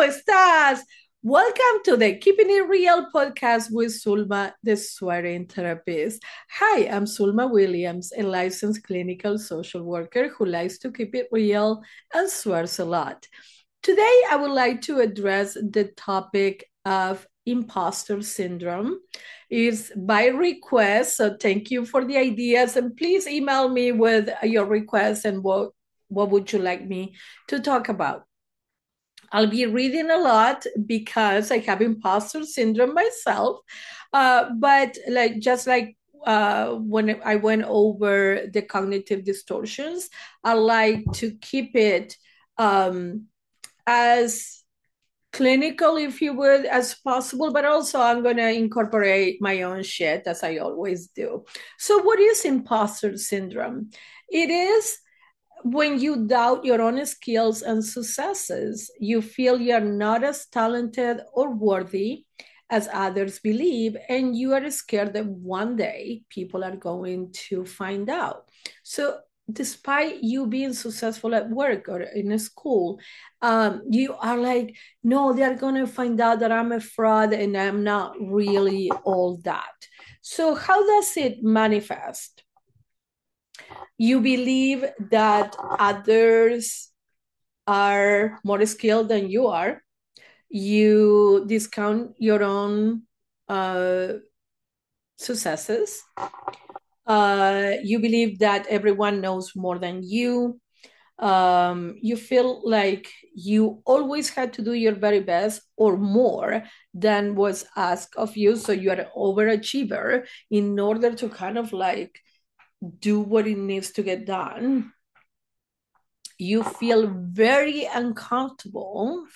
estás? Welcome to the Keeping It Real podcast with Sulma, the swearing therapist. Hi, I'm Sulma Williams, a licensed clinical social worker who likes to keep it real and swears a lot. Today, I would like to address the topic of imposter syndrome. It's by request, so thank you for the ideas, and please email me with your requests and what would you like me to talk about. I'll be reading a lot because I have imposter syndrome myself. But when I went over the cognitive distortions, I like to keep it as clinical, if you would, as possible, but also I'm going to incorporate my own shit as I always do. So, what is imposter syndrome? It is when you doubt your own skills and successes, you feel you're not as talented or worthy as others believe, and you are scared that one day people are going to find out. So, despite you being successful at work or in a school, you are like, no, they're going to find out that I'm a fraud and I'm not really all that. So, how does it manifest? You believe that others are more skilled than you are. You discount your own uh, successes. You believe that everyone knows more than you. You feel like you always had to do your very best or more than was asked of you. So you are an overachiever in order to kind of like do what it needs to get done. You feel very uncomfortable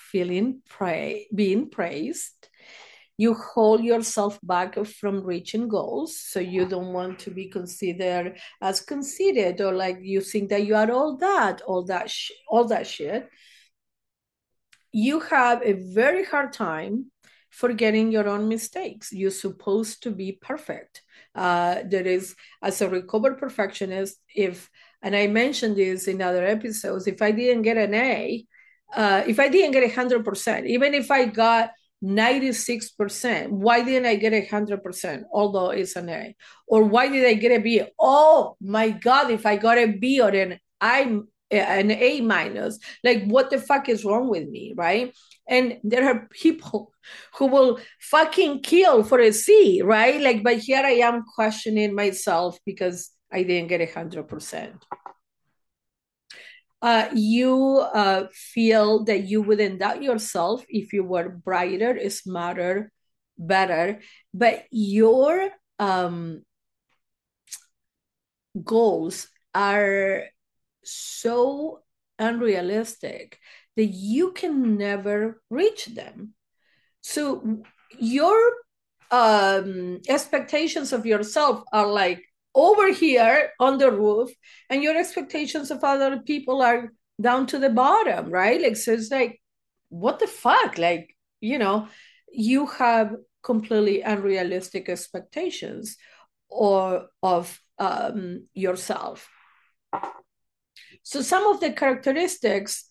being praised. You hold yourself back from reaching goals, so you don't want to be considered as conceited, or like you think that you are all that shit. You have a very hard time forgetting your own mistakes. You're supposed to be perfect. There is, as a recovered perfectionist, and I mentioned this in other episodes, if I didn't get an A, if I didn't get 100%, even if I got 96%, why didn't I get 100%, although it's an A? Or why did I get a B? Oh my God, if I got a B or an A minus, like what the fuck is wrong with me, right? And there are people who will fucking kill for a C, right? Like, but here I am questioning myself because I didn't get 100%. You feel that you wouldn't doubt yourself if you were brighter, smarter, better, but your goals are so unrealistic that you can never reach them. So your expectations of yourself are like over here on the roof, and your expectations of other people are down to the bottom, right? Like, so it's like, what the fuck? Like, you have completely unrealistic expectations or of yourself. So some of the characteristics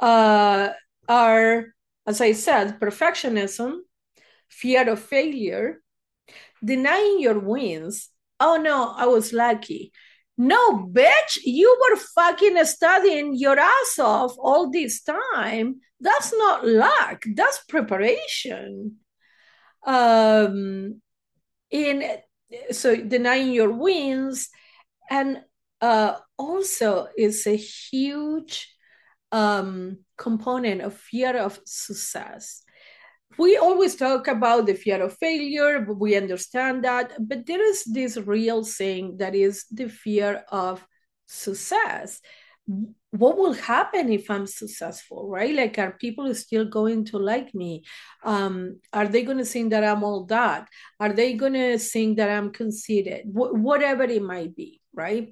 are, as I said, perfectionism, fear of failure, denying your wins. Oh no, I was lucky. No, bitch, you were fucking studying your ass off all this time. That's not luck, that's preparation. Um, in so denying your wins, and also is a huge component of fear of success. We always talk about the fear of failure, but we understand that. But there is this real thing that is the fear of success. What will happen if I'm successful, right? Like, are people still going to like me? Are they going to think that I'm all that? Are they going to think that I'm conceited? Whatever it might be, right?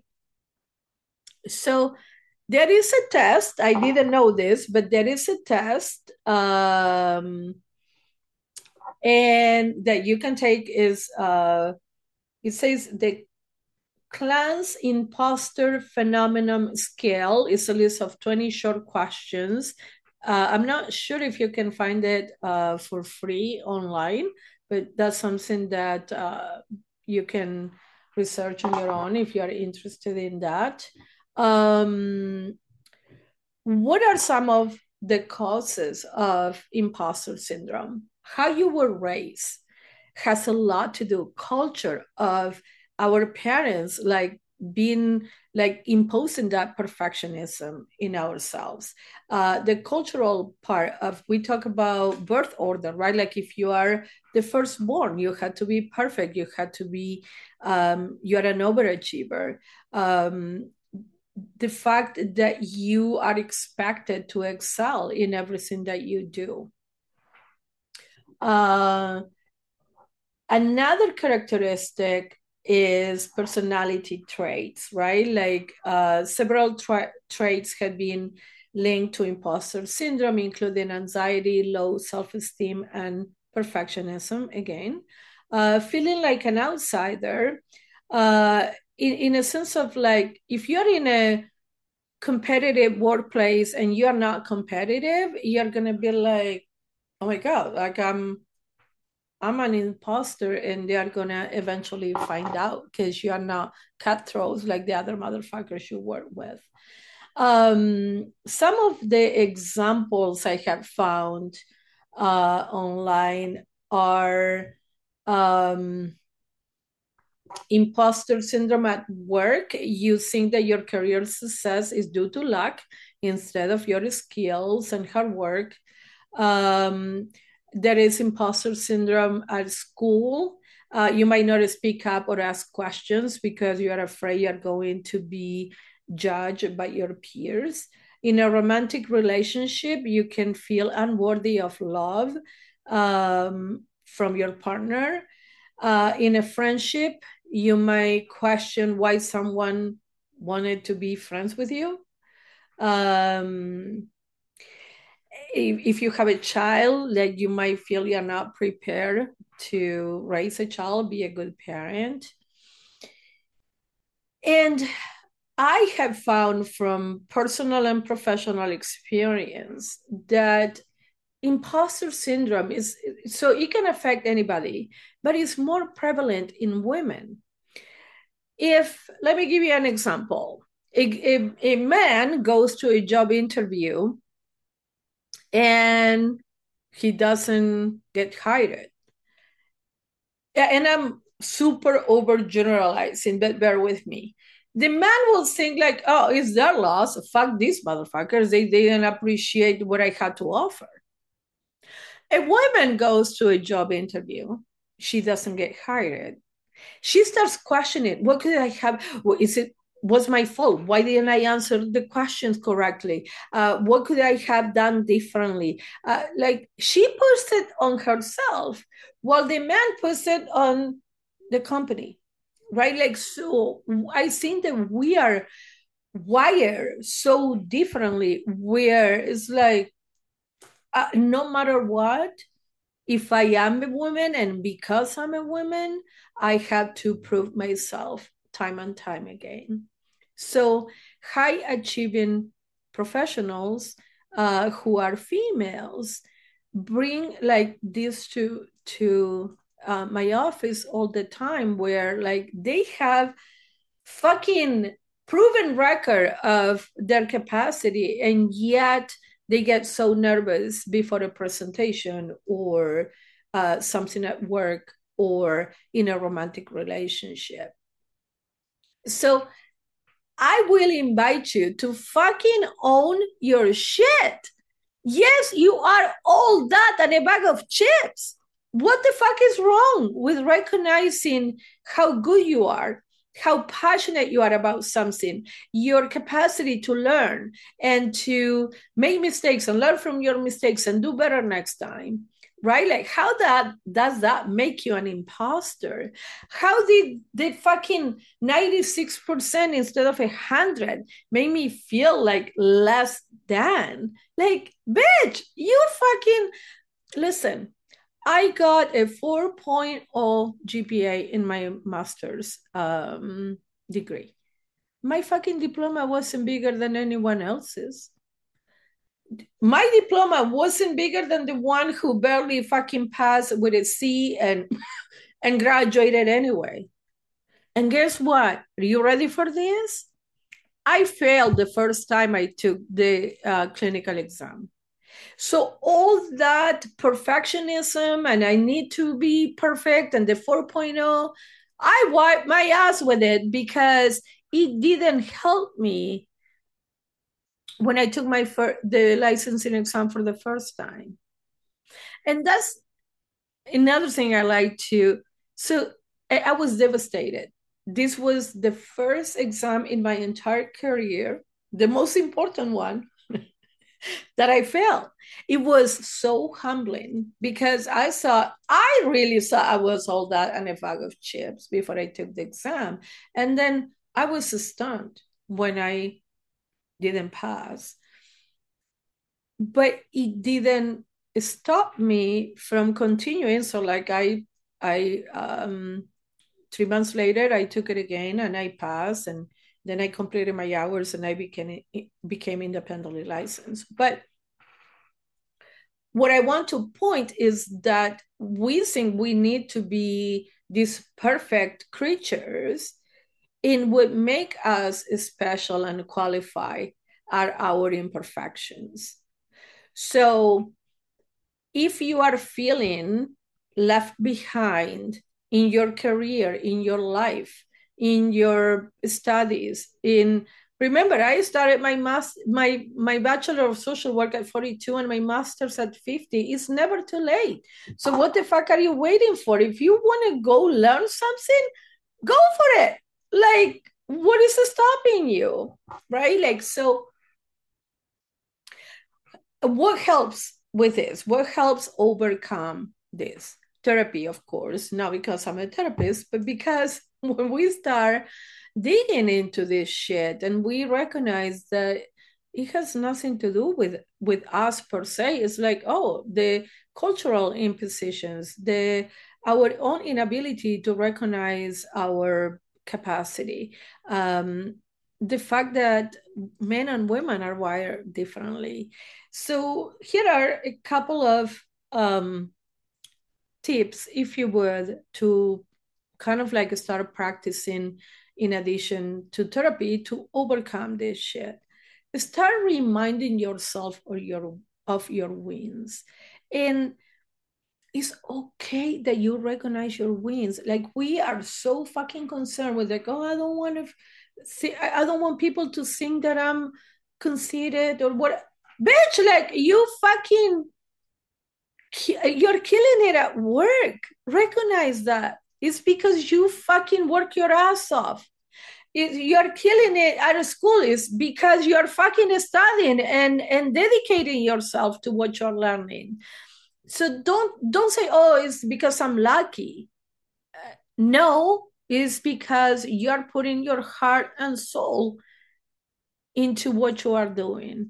So there is a test. I didn't know this, but there is a test. And that you can take is it says the Clance Imposter Phenomenon Scale is a list of 20 short questions I'm not sure if you can find it for free online, but that's something that you can research on your own if you are interested in that. Um, what are some of the causes of imposter syndrome? How you were raised has a lot to do. Culture of our parents, like being like imposing that perfectionism in ourselves. The cultural part of, we talk about birth order, right? Like if you are the firstborn, you had to be perfect. You had to be, you're an overachiever. The fact that you are expected to excel in everything that you do. Uh, Another characteristic is personality traits, right? Like several traits have been linked to imposter syndrome, including anxiety, low self-esteem, and perfectionism. Again, feeling like an outsider, uh, in a sense of like, if you're in a competitive workplace and you're not competitive, you're gonna be like, oh my god, like I'm an imposter, and they are gonna eventually find out because you are not cutthroats like the other motherfuckers you work with. Some of the examples I have found online are um, imposter syndrome at work. You think that your career success is due to luck instead of your skills and hard work. Um, there is imposter syndrome at school. You might not speak up or ask questions because you are afraid you're going to be judged by your peers. In a romantic relationship, you can feel unworthy of love from your partner. In a friendship, you might question why someone wanted to be friends with you. Um, if you have a child, like you might feel you're not prepared to raise a child, be a good parent. And I have found from personal and professional experience that imposter syndrome is, so it can affect anybody, but it's more prevalent in women. If, let me give you an example. A man goes to a job interview and he doesn't get hired. Yeah, and I'm super overgeneralizing, but bear with me. The man will think like, oh, it's their loss. Fuck these motherfuckers. They didn't appreciate what I had to offer. A woman goes to a job interview. She doesn't get hired. She starts questioning, what could I have? Is it was my fault? Why didn't I answer the questions correctly? What could I have done differently? Like she puts it on herself while the man puts it on the company, right? Like, so I think that we are wired so differently where it's like, no matter what, if I am a woman and because I'm a woman, I have to prove myself time and time again. So, high achieving professionals who are females bring like this to my office all the time, where like they have fucking proven record of their capacity, and yet they get so nervous before a presentation or something at work or in a romantic relationship. So I will invite you to fucking own your shit. Yes, you are all that and a bag of chips. What the fuck is wrong with recognizing how good you are, how passionate you are about something, your capacity to learn and to make mistakes and learn from your mistakes and do better next time? Right? Like, how that does that make you an imposter? How did the fucking 96% instead of 100 make me feel like less than? Like, bitch, you fucking listen. I got a 4.0 GPA in my master's degree. My fucking diploma wasn't bigger than anyone else's. My diploma wasn't bigger than the one who barely fucking passed with a C and graduated anyway. And guess what? Are you ready for this? I failed the first time I took the clinical exam. So all that perfectionism and I need to be perfect and the 4.0, I wiped my ass with it because it didn't help me when I took the licensing exam for the first time. And that's another thing I like to. So I was devastated. This was the first exam in my entire career, the most important one that I failed. It was so humbling because I really saw I was all that and a bag of chips before I took the exam. And then I was stunned when I didn't pass. But it didn't stop me from continuing. So like I 3 months later, I took it again and I passed and then I completed my hours and I became independently licensed. But what I want to point is that we think we need to be these perfect creatures in what make us special and qualify are our imperfections. So if you are feeling left behind in your career, in your life, in your studies, in remember I started my bachelor of social work at 42 and my master's at 50. It's never too late. So what the fuck are you waiting for? If you want to go learn something, go for it. Like, what is stopping you? Right? Like, so what helps with this? What helps overcome this? Therapy, of course, not because I'm a therapist, but because when we start digging into this shit and we recognize that it has nothing to do with us per se. It's like, oh, the cultural impositions, the our own inability to recognize our capacity, the fact that men and women are wired differently. So here are a couple of tips, if you would, to kind of like start practicing in addition to therapy to overcome this shit. Start reminding yourself of your wins. And it's okay that you recognize your wins. Like we are so fucking concerned with like, oh, I don't want to see, I don't want people to think that I'm conceited or what. Bitch, like you fucking, you're killing it at work. Recognize that. It's because you fucking work your ass off. You're killing it at a school is because you're fucking studying and dedicating yourself to what you're learning. So don't say, oh, it's because I'm lucky. No, it's because you're putting your heart and soul into what you are doing.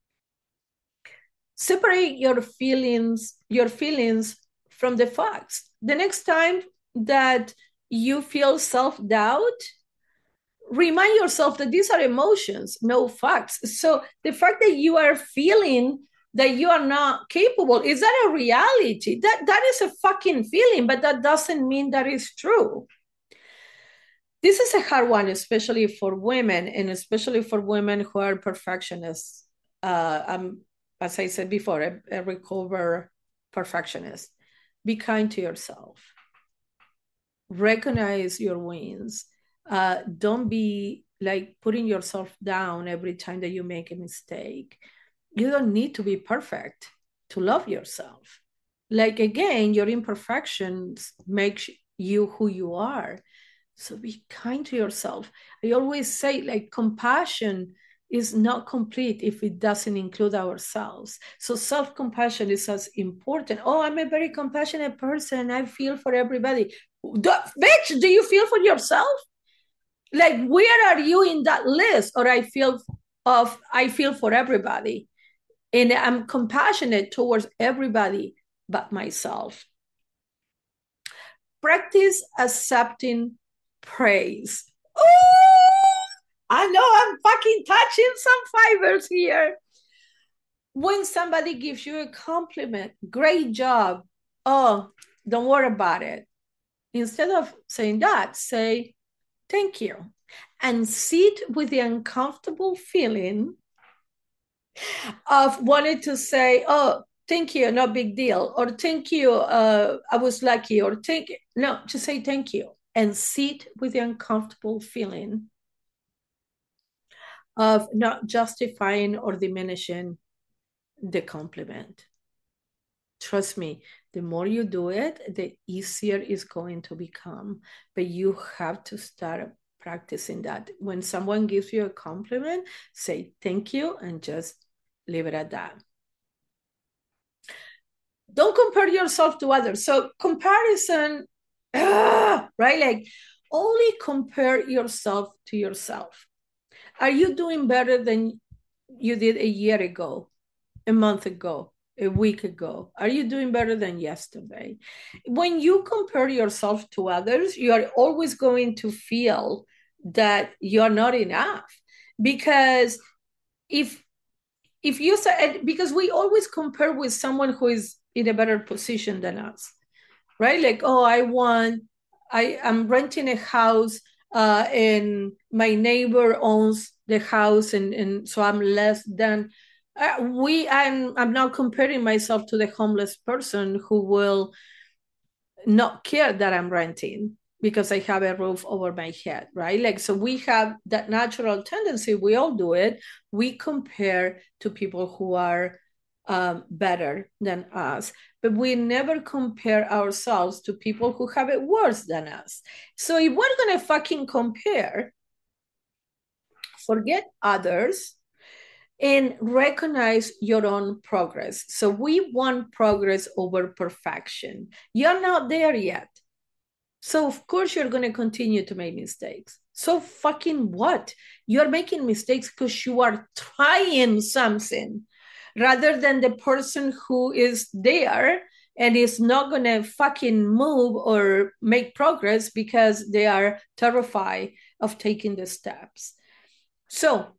Separate your feelings from the facts. The next time that you feel self-doubt, remind yourself that these are emotions, no facts. So the fact that you are feeling that you are not capable, is that a reality? That is a fucking feeling, but that doesn't mean that is true. This is a hard one, especially for women, and especially for women who are perfectionists. I'm, as I said before, a recover perfectionist. Be kind to yourself. Recognize your wins. Don't be like putting yourself down every time that you make a mistake. You don't need to be perfect to love yourself. Like again, your imperfections make you who you are. So be kind to yourself. I always say, like, compassion is not complete if it doesn't include ourselves. So self compassion is as important. Oh, I'm a very compassionate person. I feel for everybody. Bitch, do you feel for yourself? Like, where are you in that list? Or I feel for everybody, and I'm compassionate towards everybody but myself. Practice accepting praise. Oh, I know I'm fucking touching some fibers here. When somebody gives you a compliment, great job. Oh, don't worry about it. Instead of saying that, say thank you. And sit with the uncomfortable feeling of wanting to say, oh, thank you, no big deal, or thank you, I was lucky, or thank you. No, just say thank you and sit with the uncomfortable feeling of not justifying or diminishing the compliment. Trust me, the more you do it, the easier it's going to become. But you have to start practicing that. When someone gives you a compliment, say thank you and just leave it at that. Don't compare yourself to others. So comparison, right? Like only compare yourself to yourself. Are you doing better than you did a year ago, a month ago, a week ago? Are you doing better than yesterday? When you compare yourself to others, you are always going to feel that you're not enough. Because if you say, because we always compare with someone who is in a better position than us, right? Like, oh, I'm renting a house, and my neighbor owns the house, and so I'm less than. I'm now comparing myself to the homeless person who will not care that I'm renting because I have a roof over my head, right? Like, so we have that natural tendency, we all do it. We compare to people who are better than us, but we never compare ourselves to people who have it worse than us. So if we're going to fucking compare, forget others and recognize your own progress. So we want progress over perfection. You're not there yet. So of course you're going to continue to make mistakes. So fucking what? You're making mistakes because you are trying something rather than the person who is there and is not going to fucking move or make progress because they are terrified of taking the steps. So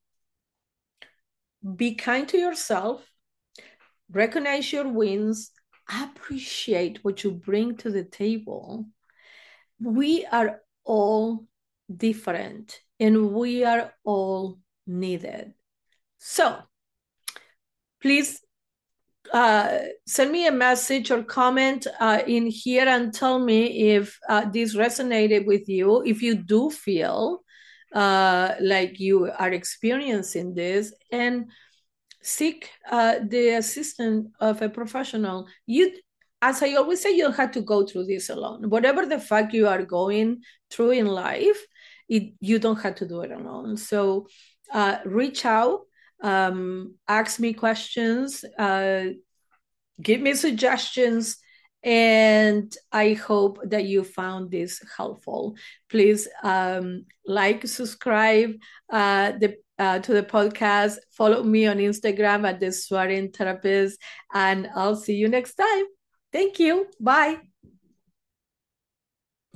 be kind to yourself, recognize your wins, appreciate what you bring to the table. We are all different and we are all needed. So please send me a message or comment in here and tell me if this resonated with you. If you do feel like you are experiencing this, and seek the assistance of a professional. As I always say, you don't have to go through this alone. Whatever the fuck you are going through in life, you don't have to do it alone. So reach out, ask me questions, give me suggestions, and I hope that you found this helpful. Please like, subscribe to the podcast, follow me on Instagram at the Swearing Therapist, and I'll see you next time. Thank you. Bye.